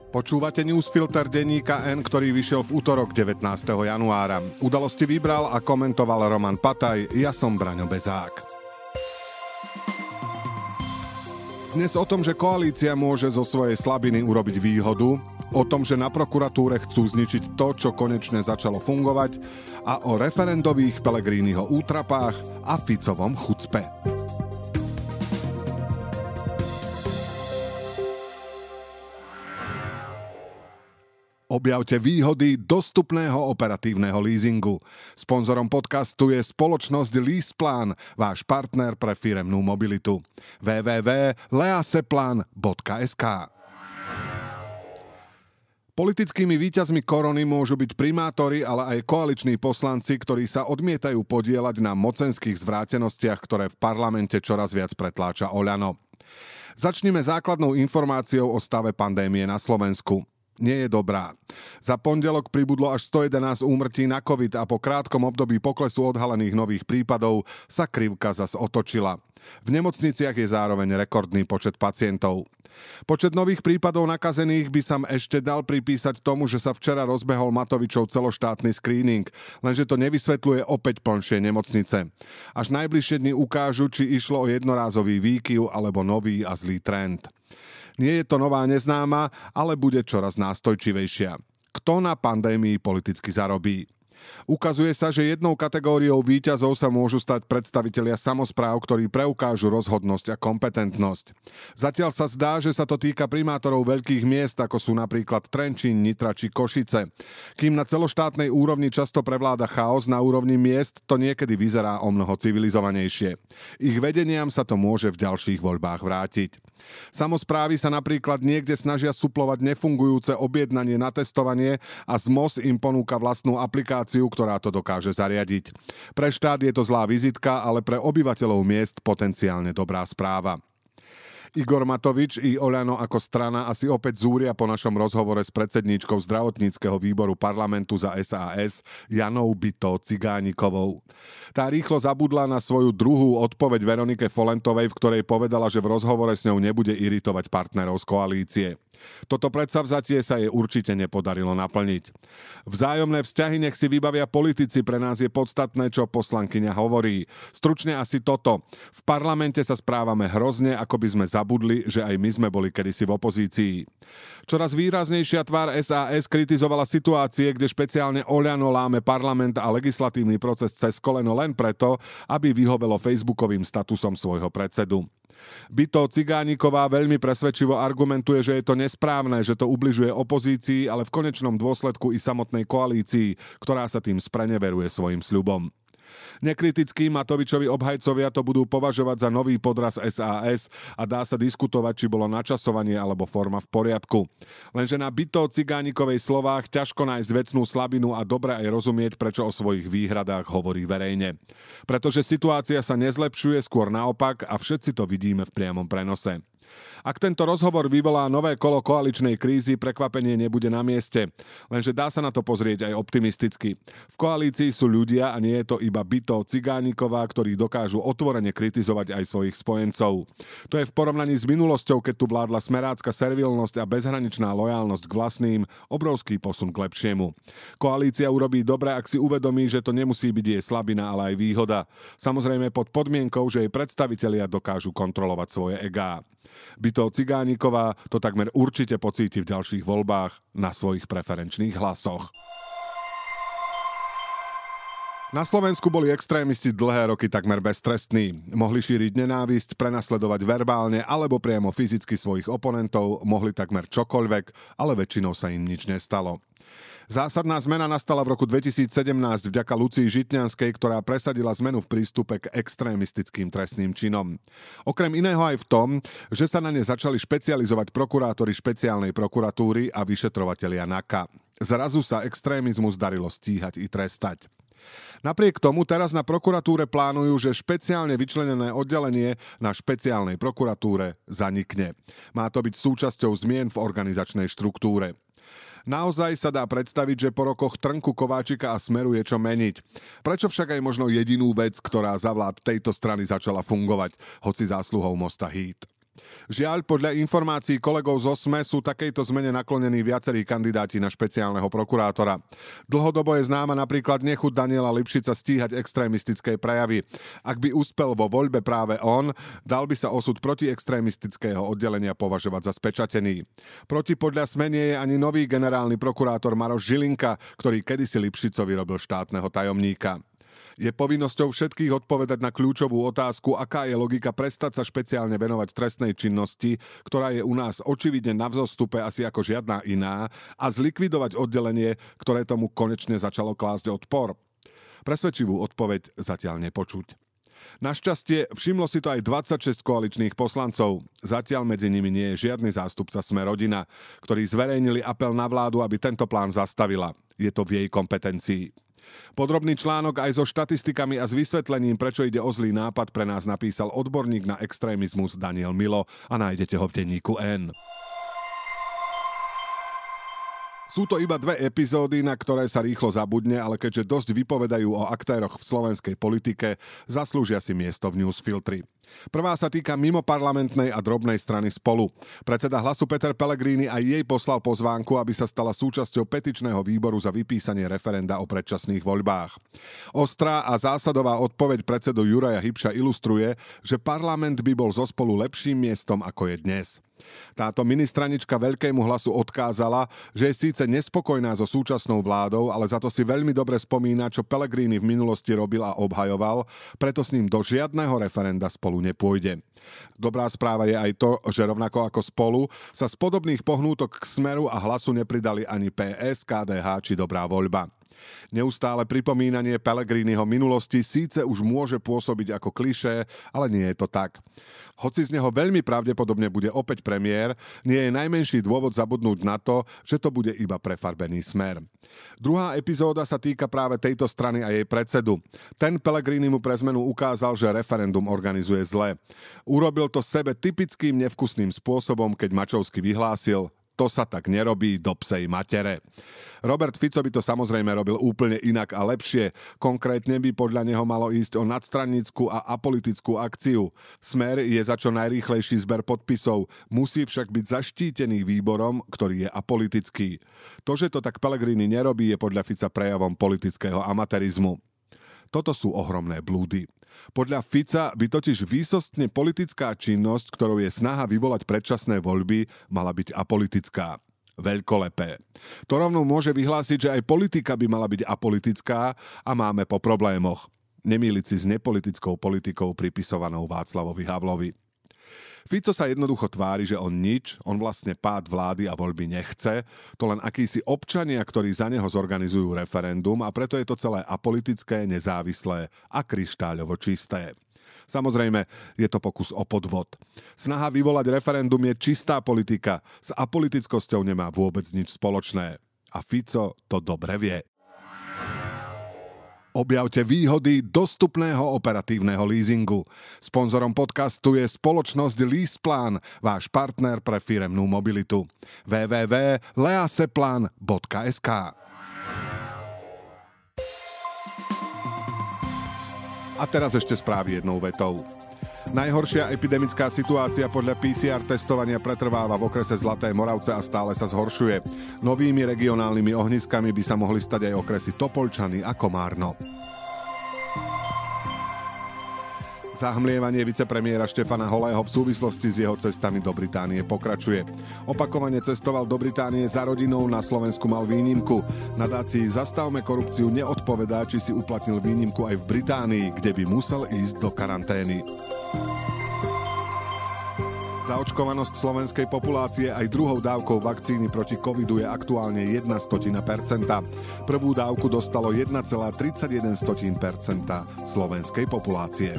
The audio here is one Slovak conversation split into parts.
Počúvate newsfilter denníka N, ktorý vyšiel v utorok 19. januára. Udalosti vybral a komentoval Roman Pataj, ja som Braňo Bezák. Dnes o tom, že koalícia môže zo svojej slabiny urobiť výhodu, o tom, že na prokuratúre chcú zničiť to, čo konečne začalo fungovať, a o referendových Pellegriniho útrapách a Ficovom chucpe. Objavte výhody dostupného operatívneho leasingu. Sponzorom podcastu je spoločnosť LeasePlan, váš partner pre firemnú mobilitu. www.leaseplan.sk. Politickými víťazmi korony môžu byť primátori, ale aj koaliční poslanci, ktorí sa odmietajú podieľať na mocenských zvrátenostiach, ktoré v parlamente čoraz viac pretláča Oľano. Začnime základnou informáciou o stave pandémie na Slovensku. Nie je dobrá. Za pondelok pribudlo až 111 úmrtí na COVID a po krátkom období poklesu odhalených nových prípadov sa krivka zas otočila. V nemocniciach je zároveň rekordný počet pacientov. Počet nových prípadov nakazených by sa ešte dal pripísať tomu, že sa včera rozbehol Matovičov celoštátny screening, lenže to nevysvetľuje opäť plnšie nemocnice. Až najbližšie dni ukážu, či išlo o jednorázový výkyv alebo nový a zlý trend. Nie je to nová neznáma, ale bude čoraz nástojčivejšia. Kto na pandémii politicky zarobí? Ukazuje sa, že jednou kategóriou víťazov sa môžu stať predstavitelia samospráv, ktorí preukážu rozhodnosť a kompetentnosť. Zatiaľ sa zdá, že sa to týka primátorov veľkých miest, ako sú napríklad Trenčín, Nitra či Košice. Kým na celoštátnej úrovni často prevláda chaos, na úrovni miest to niekedy vyzerá omnoho civilizovanejšie. Ich vedeniam sa to môže v ďalších voľbách vrátiť. Samosprávy sa napríklad niekde snažia suplovať nefungujúce objednanie na testovanie a ZMOS im ponúka vlastnú aplikáciu, ktorá to dokáže zariadiť. Pre štát je to zlá vizitka, ale pre obyvateľov miest potenciálne dobrá správa. Igor Matovič i Oľano ako strana asi opäť zúria po našom rozhovore s predsedníčkou zdravotníckeho výboru parlamentu za SAS Janou Bito Cigánikovou. Tá rýchlo zabudla na svoju druhú odpoveď Veronike Folentovej, v ktorej povedala, že v rozhovore s ňou nebude iritovať partnerov z koalície. Toto predsavzatie sa jej určite nepodarilo naplniť. Vzájomné vzťahy nech si vybavia politici, pre nás je podstatné, čo poslankyňa hovorí. Stručne asi toto. V parlamente sa správame hrozne, ako by sme zabudli, že aj my sme boli kedysi v opozícii. Čoraz výraznejšia tvár SAS kritizovala situácie, kde špeciálne Oľano láme parlament a legislatívny proces cez koleno len preto, aby vyhovelo facebookovým statusom svojho predsedu. Bito Cigániková veľmi presvedčivo argumentuje, že je to nesprávne, že to ubližuje opozícii, ale v konečnom dôsledku i samotnej koalícii, ktorá sa tým spreneveruje svojim sľubom. Nekritickí Matovičovi obhajcovia to budú považovať za nový podraz SAS a dá sa diskutovať, či bolo načasovanie alebo forma v poriadku. Lenže na Bito Cigánikovej slovách ťažko nájsť vecnú slabinu a dobre aj rozumieť, prečo o svojich výhradách hovorí verejne. Pretože situácia sa nezlepšuje, skôr naopak, a všetci to vidíme v priamom prenose. Ak tento rozhovor vyvolá nové kolo koaličnej krízy, prekvapenie nebude na mieste. Lenže dá sa na to pozrieť aj optimisticky. V koalícii sú ľudia a nie je to iba Bito Cigániková, ktorí dokážu otvorene kritizovať aj svojich spojencov. To je v porovnaní s minulosťou, keď tu vládla smerácka servilnosť a bezhraničná lojálnosť k vlastným, obrovský posun k lepšiemu. Koalícia urobí dobre, ak si uvedomí, že to nemusí byť jej slabina, ale aj výhoda. Samozrejme pod podmienkou, že jej predstavitelia dokážu kontrolovať svoje egá. Bito Cigániková to takmer určite pocíti v ďalších voľbách na svojich preferenčných hlasoch. Na Slovensku boli extrémisti dlhé roky takmer beztrestní. Mohli šíriť nenávisť, prenasledovať verbálne alebo priamo fyzicky svojich oponentov, mohli takmer čokoľvek, ale väčšinou sa im nič nestalo. Zásadná zmena nastala v roku 2017 vďaka Lucii Žitňanskej, ktorá presadila zmenu v prístupe k extrémistickým trestným činom. Okrem iného aj v tom, že sa na ne začali špecializovať prokurátori špeciálnej prokuratúry a vyšetrovatelia NAKA. Zrazu sa extrémizmus darilo stíhať i trestať. Napriek tomu teraz na prokuratúre plánujú, že špeciálne vyčlenené oddelenie na špeciálnej prokuratúre zanikne. Má to byť súčasťou zmien v organizačnej štruktúre. Naozaj sa dá predstaviť, že po rokoch Trnku, Kováčika a Smeru je čo meniť. Prečo však aj možno jedinú vec, ktorá za vlád tejto strany začala fungovať, hoci zásluhou Mosta Híd? Žiaľ, podľa informácií kolegov zo SME sú takejto zmene naklonení viacerí kandidáti na špeciálneho prokurátora. Dlhodobo je známa napríklad nechuť Daniela Lipšica stíhať extrémistické prejavy. Ak by uspel vo voľbe práve on, dal by sa osud protiextrémistického oddelenia považovať za spečatený. Proti podľa SME nie je ani nový generálny prokurátor Maroš Žilinka, ktorý kedysi Lipšicovi robil štátneho tajomníka. Je povinnosťou všetkých odpovedať na kľúčovú otázku, aká je logika prestať sa špeciálne venovať trestnej činnosti, ktorá je u nás očividne na vzostupe asi ako žiadna iná, a zlikvidovať oddelenie, ktoré tomu konečne začalo klásť odpor. Presvedčivú odpoveď zatiaľ nepočuť. Našťastie všimlo si to aj 26 koaličných poslancov. Zatiaľ medzi nimi nie je žiadny zástupca Sme rodina, ktorí zverejnili apel na vládu, aby tento plán zastavila. Je to v jej kompetencii. Podrobný článok aj so štatistikami a s vysvetlením, prečo ide o zlý nápad, pre nás napísal odborník na extrémizmus Daniel Milo a nájdete ho v denníku N. Sú to iba 2 epizódy, na ktoré sa rýchlo zabudne, ale keďže dosť vypovedajú o aktéroch v slovenskej politike, zaslúžia si miesto v newsfiltri. Prvá sa týka mimoparlamentnej a drobnej strany Spolu. Predseda Hlasu Peter Pellegrini aj jej poslal pozvánku, aby sa stala súčasťou petičného výboru za vypísanie referenda o predčasných voľbách. Ostrá a zásadová odpoveď predsedu Juraja Hybša ilustruje, že parlament by bol zo Spolu lepším miestom, ako je dnes. Táto ministranička Veľkému hlasu odkázala, že je síce nespokojná so súčasnou vládou, ale za to si veľmi dobre spomína, čo Pellegrini v minulosti robil a obhajoval, preto s ním do žiadneho referenda Spolu nepôjde. Dobrá správa je aj to, že rovnako ako Spolu sa z podobných pohnútok k Smeru a Hlasu nepridali ani PS, KDH či Dobrá voľba. Neustále pripomínanie Pellegriniho minulosti síce už môže pôsobiť ako klišé, ale nie je to tak. Hoci z neho veľmi pravdepodobne bude opäť premiér, nie je najmenší dôvod zabudnúť na to, že to bude iba prefarbený Smer. Druhá epizóda sa týka práve tejto strany a jej predsedu. Ten Pellegrini mu pre zmenu ukázal, že referendum organizuje zle. Urobil to sebe typickým nevkusným spôsobom, keď Mačovsky vyhlásil: to sa tak nerobí do psej matere. Robert Fico by to samozrejme robil úplne inak a lepšie. Konkrétne by podľa neho malo ísť o nadstranickú a apolitickú akciu. Smer je za čo najrýchlejší zber podpisov, musí však byť zaštítený výborom, ktorý je apolitický. To, že to tak Pellegrini nerobí, je podľa Fica prejavom politického amatérizmu. Toto sú ohromné blúdy. Podľa Fica by totiž výsostne politická činnosť, ktorou je snaha vyvolať predčasné voľby, mala byť apolitická. Veľkolepé. To rovno môže vyhlásiť, že aj politika by mala byť apolitická a máme po problémoch. Nemýliť si s nepolitickou politikou pripisovanou Václavovi Havlovi. Fico sa jednoducho tvári, že on vlastne pád vlády a voľby nechce, to len akísi občania, ktorí za neho zorganizujú referendum, a preto je to celé apolitické, nezávislé a kryštáľovo čisté. Samozrejme, je to pokus o podvod. Snaha vyvolať referendum je čistá politika, s apolitickosťou nemá vôbec nič spoločné. A Fico to dobre vie. Objavte výhody dostupného operatívneho leasingu. Sponzorom podcastu je spoločnosť LeasePlan, váš partner pre firemnú mobilitu. www.leaseplan.sk. A teraz ešte správy jednou vetou. Najhoršia epidemická situácia podľa PCR testovania pretrváva v okrese Zlaté Moravce a stále sa zhoršuje. Novými regionálnymi ohniskami by sa mohli stať aj okresy Topoľčany a Komárno. Zahmlievanie vicepremiéra Štefana Holého v súvislosti s jeho cestami do Británie pokračuje. Opakovane cestoval do Británie za rodinou, na Slovensku mal výnimku. Nadácii Zastavme korupciu neodpovedá, či si uplatnil výnimku aj v Británii, kde by musel ísť do karantény. Zaočkovanosť slovenskej populácie aj druhou dávkou vakcíny proti covidu je aktuálne 0,01%. Prvú dávku dostalo 1,31% slovenskej populácie.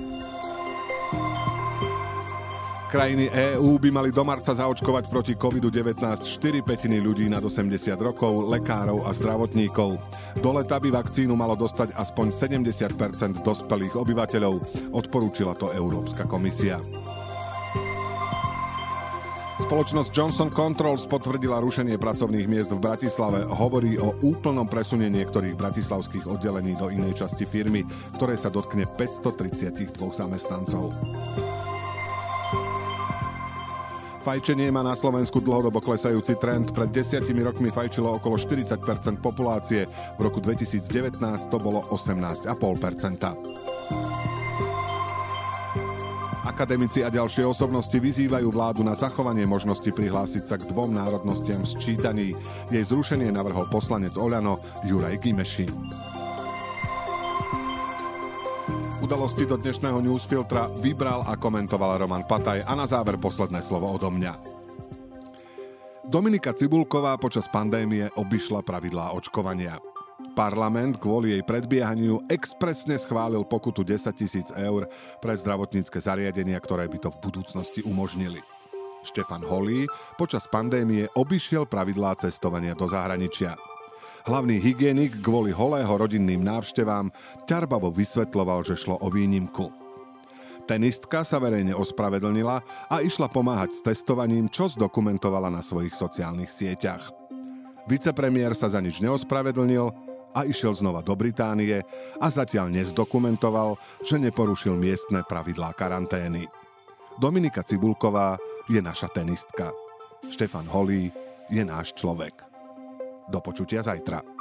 Krajiny EÚ by mali do marca zaočkovať proti covidu-19 4/5 ľudí nad 80 rokov, lekárov a zdravotníkov. Do leta by vakcínu malo dostať aspoň 70% dospelých obyvateľov. Odporúčila to Európska komisia. Spoločnosť Johnson Controls potvrdila rušenie pracovných miest v Bratislave. Hovorí o úplnom presune niektorých bratislavských oddelení do inej časti firmy, ktoré sa dotkne 532 zamestnancov. Fajčenie má na Slovensku dlhodobo klesajúci trend. Pred 10 rokmi fajčilo okolo 40% populácie. V roku 2019 to bolo 18,5%. Akademici a ďalšie osobnosti vyzývajú vládu na zachovanie možnosti prihlásiť sa k 2 národnostiam sčítaní. Jej zrušenie navrhol poslanec Oľano Juraj Gimeši. Udalosti do dnešného newsfiltra vybral a komentoval Roman Pataj a na záver posledné slovo odo mňa. Dominika Cibulková počas pandémie obišla pravidlá očkovania. Parlament kvôli jej predbiehaniu expresne schválil pokutu 10 000 eur pre zdravotnícke zariadenia, ktoré by to v budúcnosti umožnili. Štefan Holý počas pandémie obišiel pravidlá cestovania do zahraničia. Hlavný hygienik kvôli holého rodinným návštevám ťarbavo vysvetľoval, že šlo o výnimku. Tenistka sa verejne ospravedlnila a išla pomáhať s testovaním, čo zdokumentovala na svojich sociálnych sieťach. Vicepremiér sa za nič neospravedlnil a išiel znova do Británie a zatiaľ nezdokumentoval, že neporušil miestne pravidlá karantény. Dominika Cibulková je naša tenistka. Štefan Holý je náš človek. Do počutia zajtra.